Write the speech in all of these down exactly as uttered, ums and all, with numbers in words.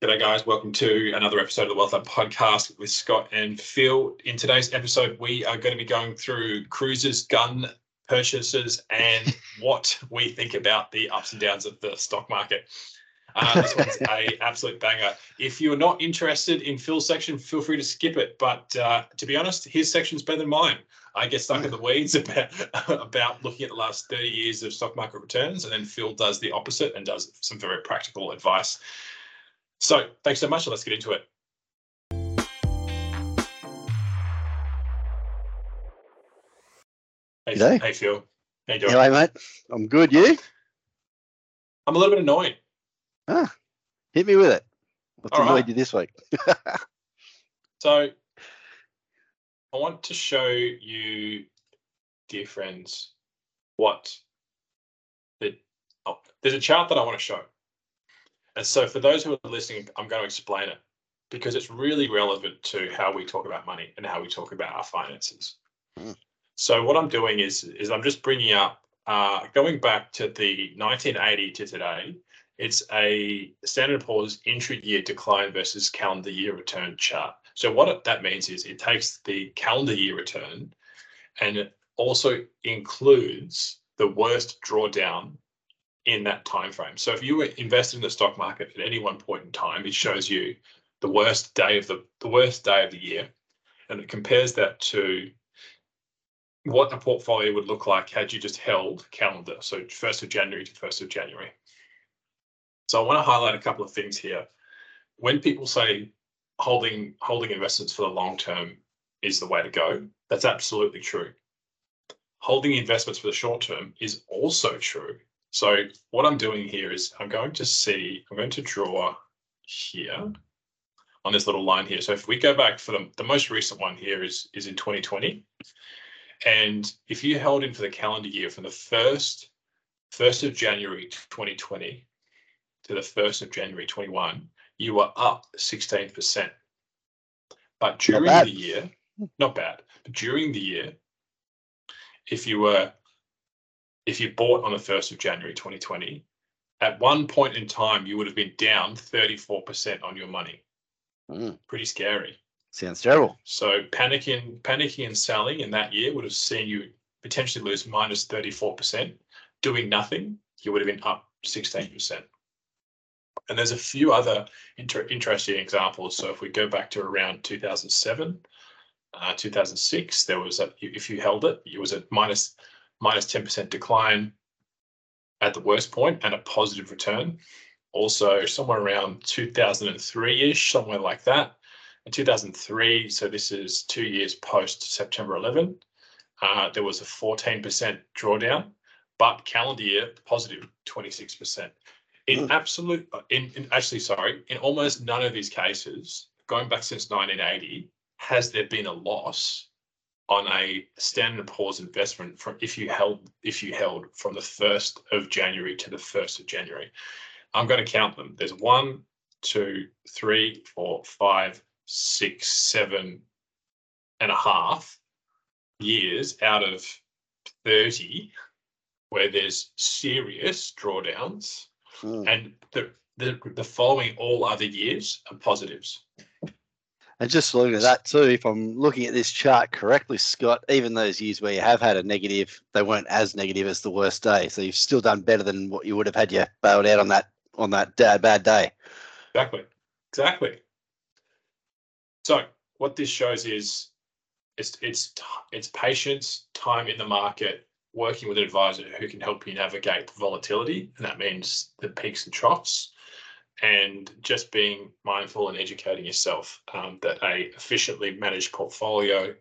G'day guys, welcome to another episode of the Wealth Lab podcast with Scott and Phil. In today's episode, we are going to be going through cruisers, gun purchases, and what we think about the ups and downs of the stock market. Uh, this one's a absolute banger. If you're not interested in Phil's section, feel free to skip it. But uh, to be honest, his section's better than mine. I get stuck in the weeds about, about looking at the last thirty years of stock market returns, and then Phil does the opposite and does some very practical advice. So thanks so much. Let's get into it. Hey, G'day. hey Phil. How you doing? Hello, mate. I'm good. You? I'm a little bit annoyed. Ah, hit me with it. What's All annoyed right. you this week? So I want to show you, dear friends, what the oh, there's a chart that I want to show. And so for those who are listening, I'm going to explain it because it's really relevant to how we talk about money and how we talk about our finances. Mm. So what I'm doing is, is I'm just bringing up, uh, going back to the nineteen eighty to today, it's a Standard and Poor's intra-year decline versus calendar year return chart. So what it, that means is it takes the calendar year return and it also includes the worst drawdown in that time frame. So if you were invested in the stock market at any one point in time, it shows you the worst day of the the worst day of the year, and it compares that to what a portfolio would look like had you just held calendar, so first of January to first of January. So I want to highlight a couple of things here. When people say holding holding investments for the long term is the way to go, that's absolutely true. Holding investments for the short term is also true. So what I'm doing here is I'm going to see, I'm going to draw here on this little line here. So if we go back for the, the most recent one here is, is in twenty twenty. And if you held in for the calendar year from the first, first of January twenty twenty to the first of January twenty-one, you were up sixteen percent. But during the year, not bad, but during the year, if you were if you bought on the first of January twenty twenty, at one point in time, you would have been down thirty-four percent on your money. Mm. Pretty scary. Sounds terrible. So panicking, panicking and selling in that year would have seen you potentially lose minus thirty-four percent. Doing nothing, you would have been up sixteen percent. And there's a few other inter- interesting examples. So if we go back to around two thousand seven, uh, two thousand six, there was a, if you held it, it was a minus minus ten percent decline at the worst point and a positive return. Also somewhere around two thousand three-ish, somewhere like that. In two thousand three, so this is two years post September eleventh, uh, there was a fourteen percent drawdown, but calendar year positive twenty-six percent. In Mm. absolute, in, in actually, sorry, in almost none of these cases, going back since nineteen eighty, has there been a loss on a Standard and Poor's investment from if you held if you held from the first of January to the first of January. I'm going to count them. There's one, two, three, four, five, six, seven and a half years out of thirty where there's serious drawdowns, Mm. and the, the the following all other years are positives. And just looking at that too, if I'm looking at this chart correctly, Scott, even those years where you have had a negative, they weren't as negative as the worst day. So you've still done better than what you would have had you bailed out on that on that uh, bad day. Exactly, exactly. So what this shows is it's it's it's patience, time in the market, working with an advisor who can help you navigate the volatility, and that means the peaks and troughs, and just being mindful and educating yourself um, that a efficiently managed portfolio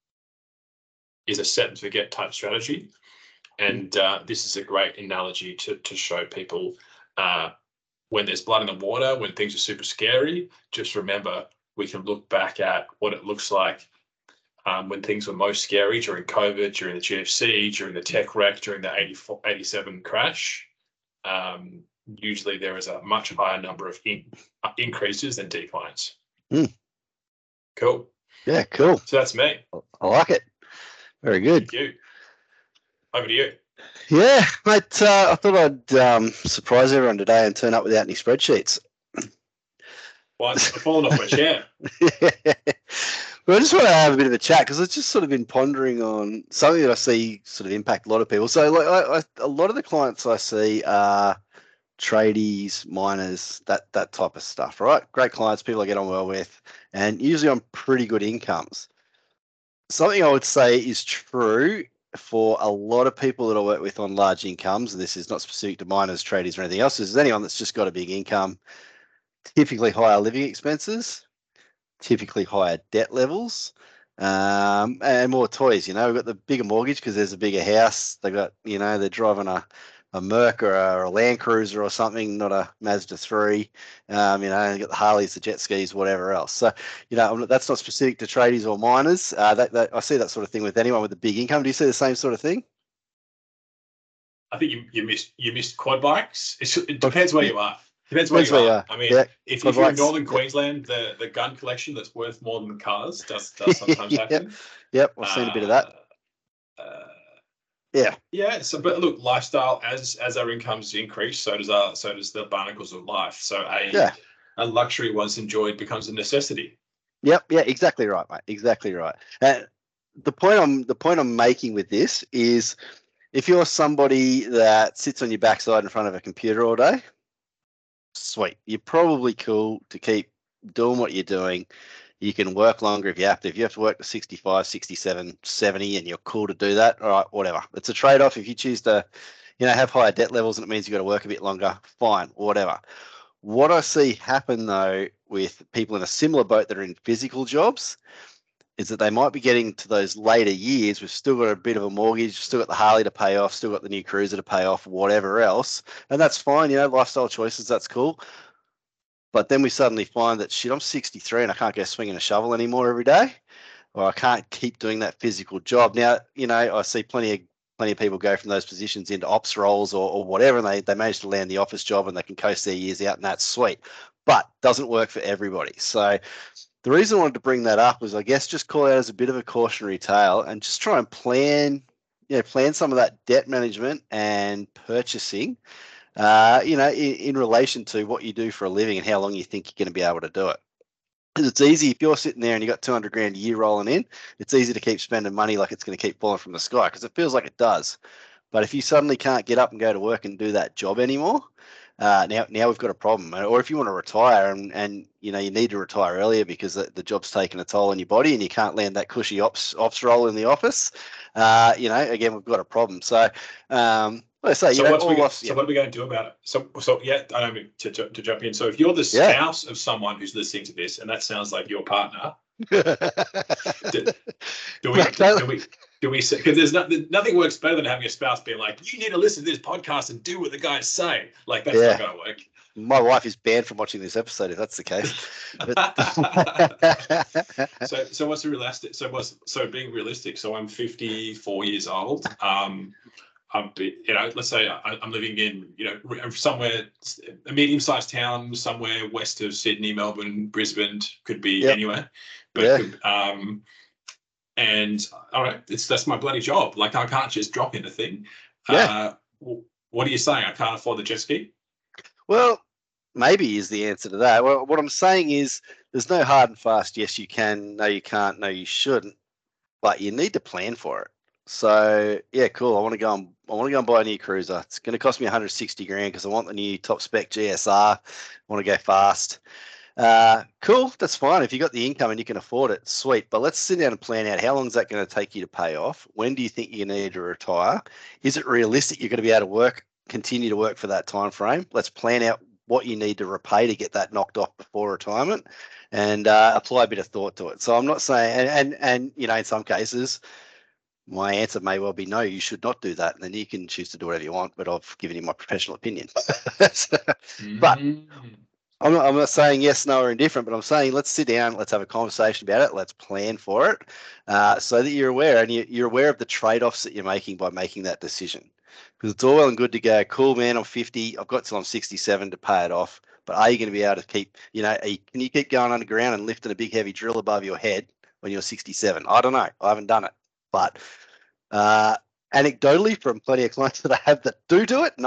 is a set and forget type strategy. And uh, this is a great analogy to, to show people uh, when there's blood in the water, when things are super scary, just remember we can look back at what it looks like um, when things were most scary during COVID, during the G F C, during the tech wreck, during the eighty-four, eighty-seven crash. Um, usually there is a much higher number of in, uh, increases than declines. Mm. Cool. Yeah, cool. So that's me. I like it. Very good. Thank you. Over to you. Yeah, mate, uh, I thought I'd um, surprise everyone today and turn up without any spreadsheets. Well, it's fallen off my chair. Well, I just want to have a bit of a chat because I've just sort of been pondering on something that I see sort of impact a lot of people. So, like, I, I, a lot of the clients I see are tradies, miners, that that type of stuff, right? Great clients, people I get on well with, and usually on pretty good incomes. Something I would say is true for a lot of people that I work with on large incomes, and this is not specific to miners, tradies, or anything else, is anyone that's just got a big income, typically higher living expenses, typically higher debt levels, um, and more toys. You know, we've got the bigger mortgage because there's a bigger house. They got, you know, they're driving a, a Merc or a, a Land Cruiser or something, not a Mazda three. Um, you know, and you've got the Harleys, the jet skis, whatever else. So, you know, that's not specific to tradies or miners. Uh, that, that I see that sort of thing with anyone with a big income. Do you see the same sort of thing? I think you, you missed you missed quad bikes. It's, it depends where you are. Depends where Depends you where you are. are. I mean, Yeah. if, Quad if you're in bikes. northern Queensland, the, the gun collection that's worth more than cars does does sometimes Yep. happen. Yep, I've seen a bit of that. Uh, Yeah. yeah. So, but look, lifestyle as as our incomes increase, so does our so does the barnacles of life. So a Yeah. a luxury once enjoyed becomes a necessity. Yep. Yeah. Exactly right, mate. Exactly right. And the point I'm the point I'm making with this is, if you're somebody that sits on your backside in front of a computer all day, sweet. You're probably cool to keep doing what you're doing. You can work longer if you have to. If you have to work to sixty-five, sixty-seven, seventy and you're cool to do that, all right, whatever. It's a trade-off. If you choose to, you know, have higher debt levels and it means you've got to work a bit longer, fine, whatever. What I see happen, though, with people in a similar boat that are in physical jobs is that they might be getting to those later years. We've still got a bit of a mortgage, still got the Harley to pay off, still got the new Cruiser to pay off, whatever else. And that's fine, you know, lifestyle choices, that's cool. But then we suddenly find that, shit, I'm sixty-three and I can't go swinging a shovel anymore every day, or I can't keep doing that physical job. Now, you know, I see plenty of plenty of people go from those positions into ops roles or, or whatever, and they, they manage to land the office job and they can coast their years out, and that's sweet. But doesn't work for everybody. So the reason I wanted to bring that up was, I guess, just call it as a bit of a cautionary tale and just try and plan, you know, plan some of that debt management and purchasing, uh, you know, in, in relation to what you do for a living and how long you think you're going to be able to do it. Because it's easy, if you're sitting there and you got two hundred grand a year rolling in, it's easy to keep spending money like it's going to keep falling from the sky, because it feels like it does. But if you suddenly can't get up and go to work and do that job anymore, uh, now now we've got a problem. Or if you want to retire and, and you know you need to retire earlier because the, the job's taken a toll on your body and you can't land that cushy ops ops role in the office, uh, you know, again, we've got a problem. So, um, let's say, So, you know, what's we all go, off, so yeah. what are we going to do about it? So, so yeah, I don't mean to, to, to jump in. So if you're the Yeah. spouse of someone who's listening to this, and that sounds like your partner, do, do we Mate, do, don't- do we do we say, because there's nothing nothing works better than having a spouse being like, you need to listen to this podcast and do what the guys say. Like, that's Yeah. not going to work. My wife is banned from watching this episode if that's the case. But So, so what's realistic? So, what's so being realistic? So, I'm fifty-four years old. Um, I'm, you know, let's say I, I'm living in, you know, somewhere, a medium-sized town, somewhere west of Sydney, Melbourne, Brisbane, could be Yep. anywhere. But Yeah. could, um, and all right, it's that's my bloody job. Like, I can't just drop in a thing. Yeah. Uh, what are you saying? I can't afford the jet ski? Well, maybe is the answer to that. Well, what I'm saying is there's no hard and fast, yes, you can, no, you can't, no, you shouldn't, but you need to plan for it. So, yeah, cool. I want to go and I want to go and buy a new Cruiser. It's going to cost me one hundred sixty grand because I want the new top spec G S R. I want to go fast. Uh, cool, that's fine. If you got the income and you can afford it, sweet. But let's sit down and plan out, how long is that going to take you to pay off? When do you think you're going to need to retire? Is it realistic you're going to be able to work, continue to work for that time frame? Let's plan out what you need to repay to get that knocked off before retirement, and uh, apply a bit of thought to it. So I'm not saying, and, and and you know, in some cases, my answer may well be no, you should not do that, and then you can choose to do whatever you want. But I've given you my professional opinion. So, but Mm. I'm not, I'm not saying yes, no, or indifferent, but I'm saying let's sit down, let's have a conversation about it, let's plan for it, uh, so that you're aware, and you, you're aware of the trade-offs that you're making by making that decision. Because it's all well and good to go, cool, man, I'm fifty, I've got till I'm sixty-seven to pay it off, but are you going to be able to keep, you know, you, can you keep going underground and lifting a big heavy drill above your head when you're sixty-seven? I don't know, I haven't done it, but uh, anecdotally from plenty of clients that I have that do do it, no.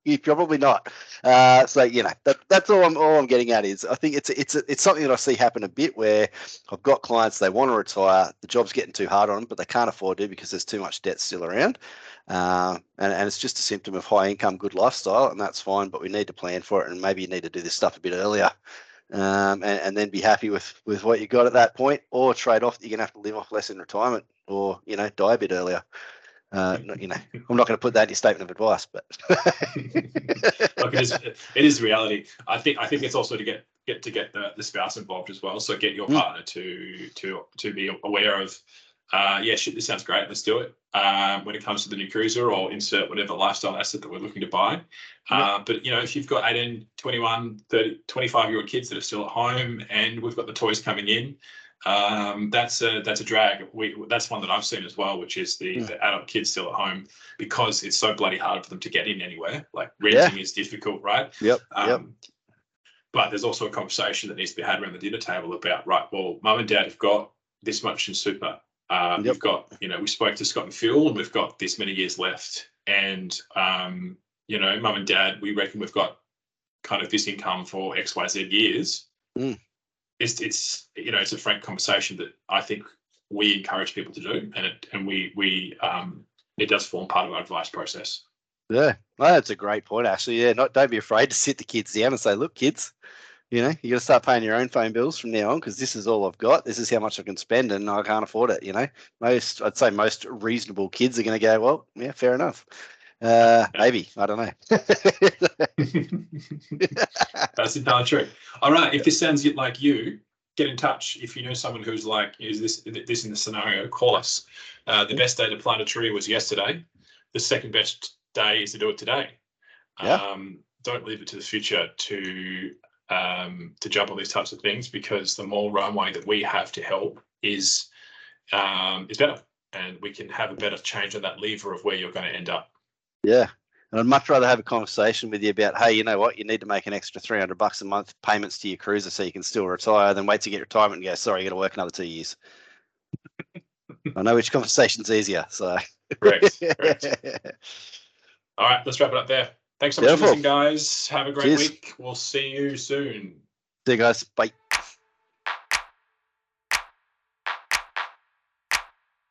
you probably not. Uh, so you know that that's all I'm all I'm getting at is I think it's it's it's something that I see happen a bit where I've got clients, they want to retire, the job's getting too hard on them, but they can't afford to because there's too much debt still around, uh, and and it's just a symptom of high income, good lifestyle, and that's fine. But we need to plan for it, and maybe you need to do this stuff a bit earlier. Um, and, and then be happy with, with what you got at that point, or trade off that you're going to have to live off less in retirement, or, you know, die a bit earlier. Uh, you know, I'm not going to put that in your statement of advice, but look, it is it is reality. I think I think it's also to get get to get the, the spouse involved as well. So get your Mm. partner to to to be aware of. Uh, yeah, shit, this sounds great. Let's do it. Um, when it comes to the new cruiser, or insert whatever lifestyle asset that we're looking to buy. Uh, but, you know, if you've got eighteen, twenty-one, thirty, twenty-five-year-old kids that are still at home and we've got the toys coming in, um, that's a that's a drag. We That's one that I've seen as well, which is the, Mm. the adult kids still at home because it's so bloody hard for them to get in anywhere. Like renting Yeah. is difficult, right? Yep. Um, Yep. But there's also a conversation that needs to be had around the dinner table about, right, well, mum and dad have got this much in super. Uh, Yep. We've got, you know, we spoke to Scott and Phil, and we've got this many years left. And, um, you know, mum and dad, we reckon we've got kind of this income for X, Y, Z years. Mm. It's, it's, you know, it's a frank conversation that I think we encourage people to do, and it, and we, we, um, it does form part of our advice process. Yeah, well, that's a great point, actually. Yeah, not don't be afraid to sit the kids down and say, look, kids, you know, you're going to start paying your own phone bills from now on because this is all I've got. This is how much I can spend, and I can't afford it. You know, most I'd say most reasonable kids are going to go, well, yeah, fair enough. Uh, Yeah. Maybe, I don't know. That's entirely true. All right, if this sounds like you, get in touch. If you know someone who's like, is this this in the scenario, call us. Uh, the best day to plant a tree was yesterday. The second best day is to do it today. Yeah. Um, don't leave it to the future to um, to jump on these types of things, because the more runway that we have to help is um, is better, and we can have a better change on that lever of where you're going to end up. Yeah. And I'd much rather have a conversation with you about, hey, you know what, you need to make an extra three hundred bucks a month payments to your cruiser so you can still retire, than wait to get retirement and go, sorry, you got to work another two years. I know which conversation's easier. So. Correct. Correct. All right, let's wrap it up there. Thanks so much Beautiful. for listening, guys. Have a great Cheers. week. We'll see you soon. See you guys. Bye.